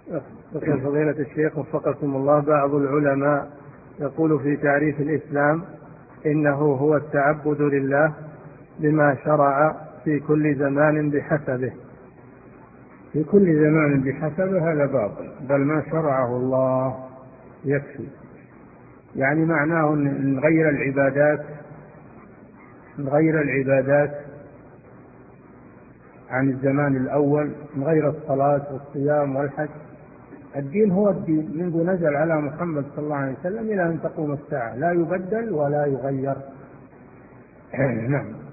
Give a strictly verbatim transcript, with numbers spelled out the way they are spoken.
يقول فضيلة الشيخ وفقكم الله، بعض العلماء يقول في تعريف الإسلام إنه هو التعبد لله بما شرع في كل زمان بحسبه. في كل زمان بحسبه هذا باطل، بل ما شرعه الله يكفي. يعني معناه أن نغير العبادات نغير العبادات عن الزمان الأول، نغير الصلاة والصيام والحج. الدين هو الدين منذ نزل على محمد صلى الله عليه وسلم إلى أن تقوم الساعة، لا يبدل ولا يغير. نعم.